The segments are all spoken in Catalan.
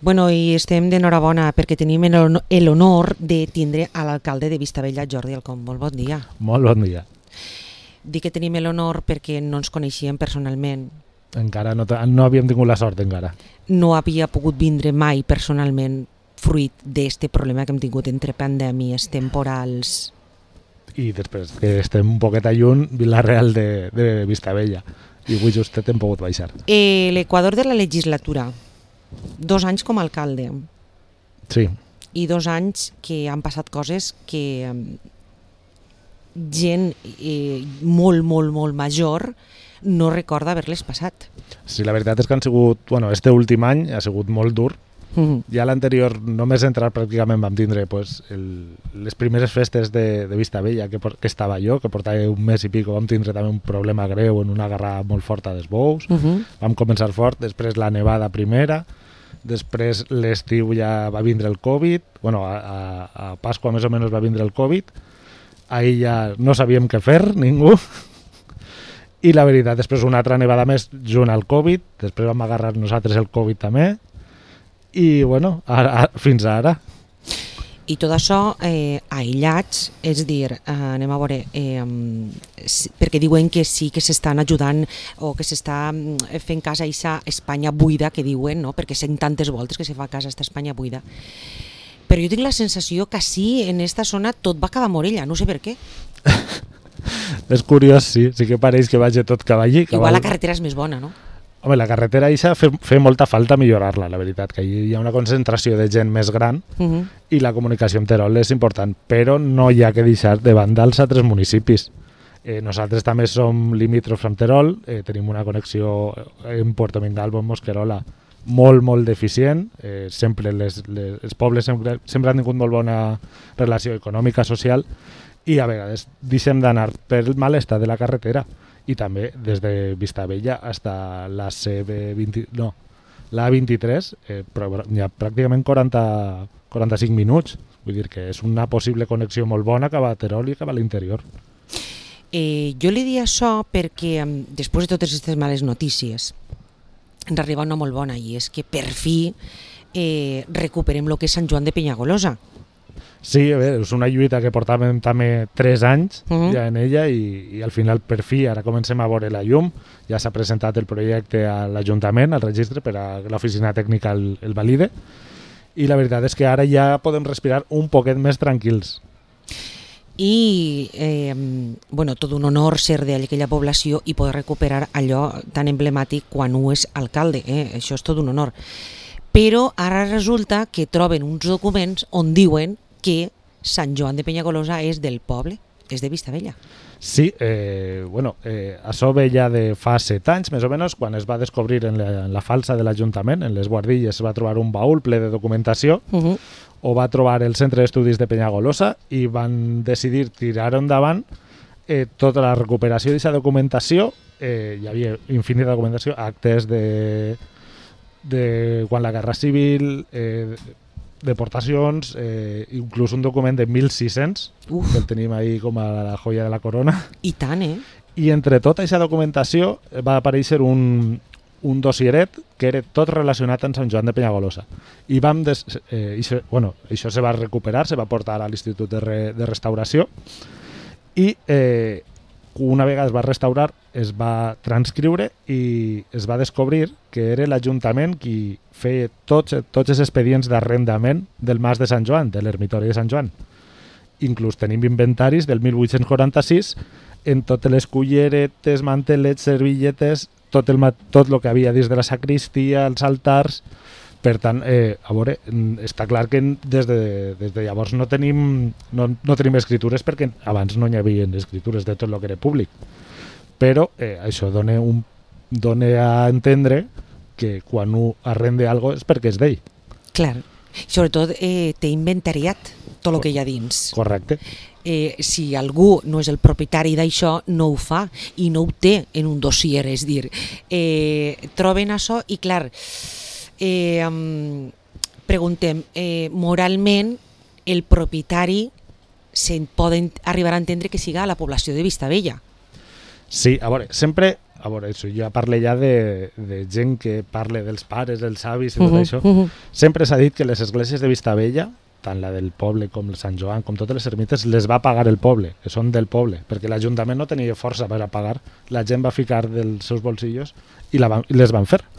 Bueno, i estem d'enhorabona perquè tenim l'honor de tindre a l'alcalde de Vistabella, Jordi Alcom. Molt bon dia. Molt bon dia. Dic que tenim l'honor perquè no ens coneixíem personalment. Encara no havíem tingut la sort encara. No havia pogut vindre mai personalment fruit d'aquest problema que hem tingut entre pandèmies temporals. I després que estem un poquet a lluny, Vila-real de Vistabella. I avui justet hem pogut baixar. L'equador de la legislatura. 2 anys com a alcalde. Sí. I 2 anys que han passat coses que gent molt major no recorda haver-les passat. Sí, la veritat és que han sigut, este últim any ha sigut molt dur. Ja l'anterior, només entrar pràcticament vam tindre les primeres festes de Vistabella que estava jo, que portava un mes i pico, vam tindre també un problema greu en una guerra molt forta dels bous. Vam començar fort, després la nevada primera, després l'estiu ja va vindre el Covid, a Pasqua més o menys va vindre el Covid, ahir ja no sabíem què fer, ningú, i la veritat, després una altra nevada més junt al Covid, després vam agarrar nosaltres el Covid també, i fins ara. I tot això aïllats, és dir, anem a veure, perquè diuen que sí que s'estan ajudant o que s'està fent casa a aquesta Espanya buida que diuen, no? Perquè sent tantes voltes que se fa casa a aquesta Espanya buida. Però jo tinc la sensació que sí, en aquesta zona tot va cap a Morella, no sé per què. És curiós, sí que pareix que vagi tot cap allí. Igual la carretera és més bona, no? Home, la carretera eixa fe molta falta millorar-la, la veritat, que hi ha una concentració de gent més gran i la comunicació amb Terol és important, però no hi ha que deixar de banda els altres municipis. Nosaltres també som limítrofs amb Terol, tenim una connexió en Puerto Mingalvo, en Mosquerola, molt deficient, sempre els pobles sempre han tingut molt bona relació econòmica, social, i a vegades deixem d'anar per el malestar de la carretera. I també des de Vistabella fins a la l'A23 hi ha pràcticament 45 minuts, vull dir que és una possible connexió molt bona cap a Terol i cap a l'interior. Jo li dic això perquè després de totes aquestes males notícies ens arriba una molt bona i és que per fi recuperem el que és Sant Joan de Penyagolosa. Sí, és una lluita que portàvem també 3 anys ja en ella i al final per fi ara comencem a veure la llum. Ja s'ha presentat el projecte a l'Ajuntament, al registre, per a l'oficina tècnica el valide, i la veritat és que ara ja podem respirar un poquet més tranquils. I tot un honor ser d'aquella població i poder recuperar allò tan emblemàtic quan un és alcalde, això és tot un honor. Però ara resulta que troben uns documents on diuen que Sant Joan de Penyagolosa és del poble, és de Vistabella. Sí, això ve ja de fa 7 anys, més o menys, quan es va descobrir en la falsa de l'Ajuntament, en les guardilles, es va trobar un baúl ple de documentació, ho va trobar el Centre d'Estudis de Penyagolosa i van decidir tirar endavant tota la recuperació d'aquesta documentació. Hi havia infinita documentació, actes de quan la Guerra Civil, deportacions, inclús un document de 1.600, que el tenim ahí com a la joia de la corona. I tant, I entre tota aquesta documentació va aparèixer un dossieret que era tot relacionat amb Sant Joan de Penyagolosa. I això se va recuperar, se va portar a l'Institut de Restauració i una vegada es va restaurar, es va transcriure i es va descobrir que era l'Ajuntament qui feia tots els expedients d'arrendament del Mas de Sant Joan, de l'ermitori de Sant Joan. Inclús tenim inventaris del 1846 en totes les culleretes, mantelets, servilletes, tot el que havia dins de la sacristia, els altars. Per tant, està clar que des de llavors no tenim escritures, perquè abans no hi havia escritures de tot el que era públic. Però això dona a entendre que quan un arrenda alguna cosa és perquè és d'ell. Clar, sobretot té inventariat tot el que hi ha dins. Correcte. Si algú no és el propietari d'això, no ho fa i no ho té en un dossier, és dir, troben això i clar, preguntem, moralment el propietari se'n poden arribar a entendre que siga a la població de Vistabella. Sí, a veure, sempre a veure, això ja parle ja de gent que parle dels pares, dels avis i tot això. Sempre s'ha dit que les esglésies de Vistabella, tant la del poble com el Sant Joan, com totes les ermites, les va pagar el poble, que són del poble, perquè l'Ajuntament no tenia força per a pagar, la gent va ficar dels seus bolsillos i les van fer.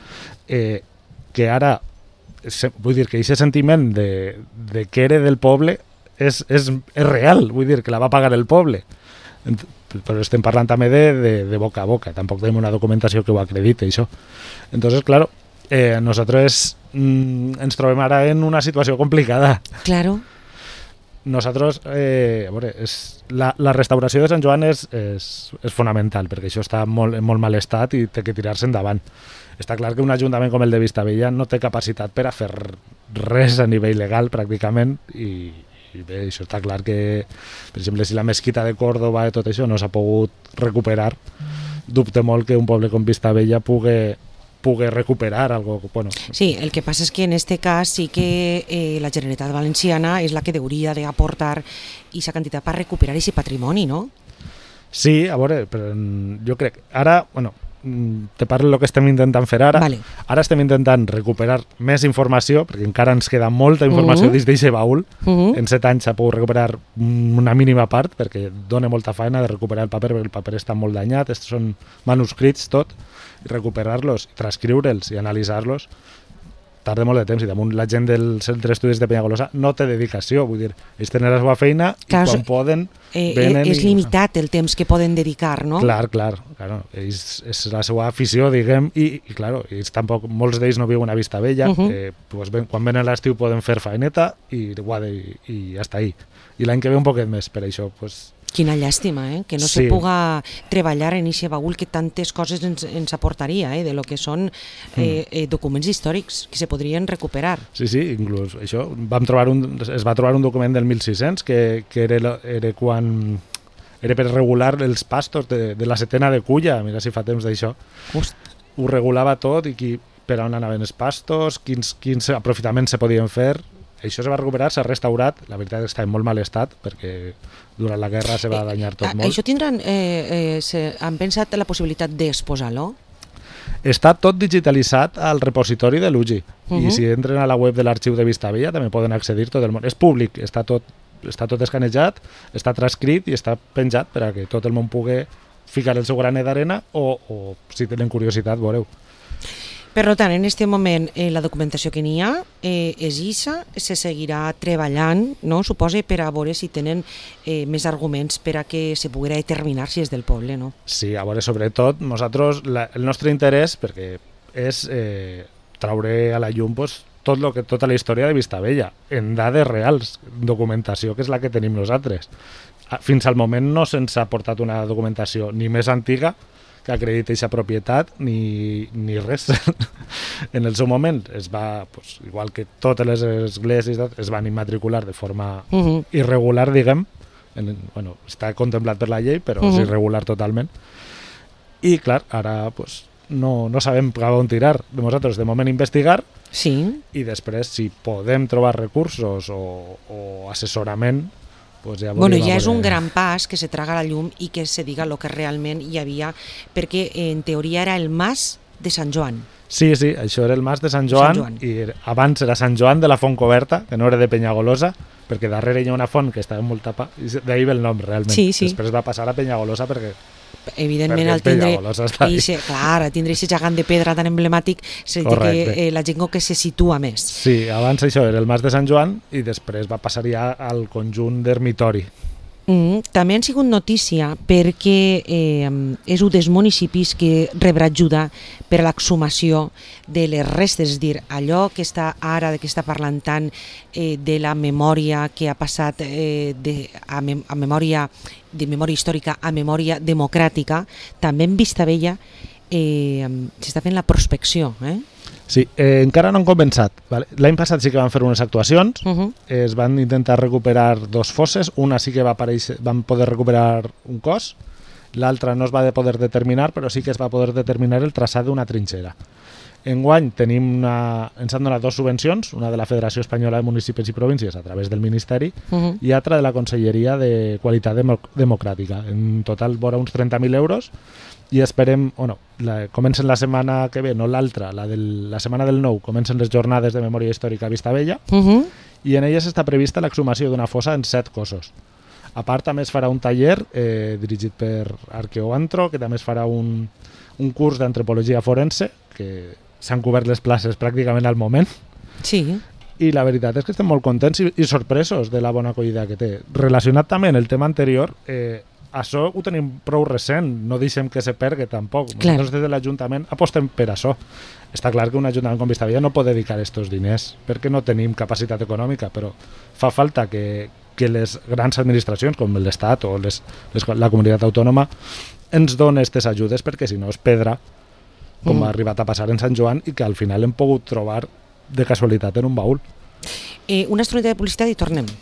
Que ara, vull dir que aquest sentiment de que era del poble és real, vull dir que la va pagar el poble. Però estem parlant també de boca a boca, tampoc tenim una documentació que ho acredite, això. Entonces, claro, nosotros ens trobem ara en una situació complicada. Claro. Nosaltres, la restauració de Sant Joan és fonamental, perquè això està en molt mal estat i té que tirar-se endavant. Està clar que un ajuntament com el de Vistabella no té capacitat per a fer res a nivell legal, pràcticament, i bé, això està clar que, per exemple, si la mesquita de Córdoba i tot això no s'ha pogut recuperar, dubte molt que un poble com Vistabella pugui recuperar algo. Bueno. Sí, el que passa és que en este cas sí que la Generalitat Valenciana és la que hauria d'aportar aquesta quantitat per recuperar aquest patrimoni, no? Sí, a veure, però jo crec... Ara, bueno, te parlo del que estem intentant fer ara. Vale. Ara estem intentant recuperar més informació, perquè encara ens queda molta informació dins d'aquest baúl. En 7 anys s'ha pogut recuperar una mínima part, perquè dona molta feina de recuperar el paper, perquè el paper està molt danyat, són manuscrits tot, i recuperar-los, transcriure'ls i analitzar-los tarda molt de temps, i damunt la gent del Centre d'Estudis de Penyagolosa no té dedicació, vull dir, ells tenen la seva feina i quan poden venen... És limitat el temps que poden dedicar, no? Clar, ells és la seva afició, diguem, i clar, ells tampoc, molts d'ells no viuen a Vistabella, quan venen a l'estiu poden fer faeneta i ja està ahí. I l'any que ve un poquet més, per això, doncs... Quina llàstima, que no se puga treballar en aquest baúl que tantes coses ens aportaria, de lo que són documents històrics que se podrien recuperar. Sí, inclús això. Es va trobar un document del 1600 que era quan... Era per regular els pastos de la setena de Culla, mira si fa temps d'això. Ho regulava tot i per on anaven els pastos, quins aprofitaments se podien fer. Això se va recuperar, s'ha restaurat, la veritat està en molt mal estat perquè durant la guerra se va danyar tot molt. Això han pensat la possibilitat d'exposar-lo? Està tot digitalitzat al repositori de l'UGI i si entren a la web de l'Arxiu de Vistabella també poden accedir tot el món. És públic, està tot escanejat, està transcrit i està penjat per a que tot el món pugui ficar el seu granet d'arena o si tenen curiositat, veureu. Per tant, en aquest moment la documentació que n'hi ha és ISA, se seguirà treballant, no? Suposa, per a veure si tenen més arguments per a que se pugui determinar si és del poble, no? Sí, a veure, sobretot, nosaltres, el nostre interès, perquè és traure a la llum tota la història de Vistabella, en dades reals, documentació, que és la que tenim nosaltres. Fins al moment no se'ns ha portat una documentació ni més antiga que acredita aquesta propietat ni res. En el seu moment es va, igual que totes les esglésies, es van immatricular de forma irregular, diguem. Està contemplat per la llei, però és irregular totalment. I clar, ara no sabem cap on tirar. Nosaltres de moment investigar i després si podem trobar recursos o assessorament, ja és un gran pas que se traga a la llum i que se diga el que realment hi havia, perquè en teoria era el mas de Sant Joan. Sí, això era el mas de Sant Joan i abans era Sant Joan de la Font Coberta, que no era de Penyagolosa, perquè darrere hi ha una font que estava molt tapada, i d'ahir ve el nom realment. Després va passar a Penyagolosa perquè evidentment al tindre aquest gegant de pedra tan emblemàtic se diu que la gent que se situa més. Sí, abans això era el mas de Sant Joan i després va passar ja al conjunt d'ermitori. També han sigut notícia perquè és un dels municipis que rebrà ajuda per a l'exhumació de les restes, és a dir, allò que està ara, que està parlant tant de la memòria que ha passat a memòria històrica a memòria democràtica, també en Vistabella s'està fent la prospecció. Sí, encara no han començat. L'any passat sí que van fer unes actuacions, es van intentar recuperar 2 fosses, una sí que van poder recuperar un cos, l'altra no es va poder determinar, però sí que es va poder determinar el traçat d'una trinxera. Enguany ens han donat 2 subvencions, una de la Federació Espanyola de Municipis i Províncies a través del Ministeri i altra de la Conselleria de Qualitat Democràtica. En total vora uns 30.000 euros i esperem, comencen la setmana que ve, no l'altra, la setmana del 9, comencen les jornades de memòria històrica a Vistabella, i en elles està prevista l'exhumació d'una fossa en 7 cossos. A part, també es farà un taller dirigit per Arqueoantro, que també es farà un curs d'antropologia forense, que s'han cobert les places pràcticament al moment. Sí. I la veritat és que estem molt contents i sorpresos de la bona acollida que té. Relacionat també amb el tema anterior, això ho tenim prou recent, no deixem que se pergui tampoc. Nosaltres des de l'Ajuntament apostem per això. Està clar que un Ajuntament com Vistabella no pot dedicar aquests diners perquè no tenim capacitat econòmica, però fa falta que les grans administracions com l'Estat o la comunitat autònoma ens donen aquestes ajudes, perquè si no es pedra, com ha arribat a passar en Sant Joan, i que al final hem pogut trobar de casualitat en un baúl. Una estoneta de publicitat i tornem.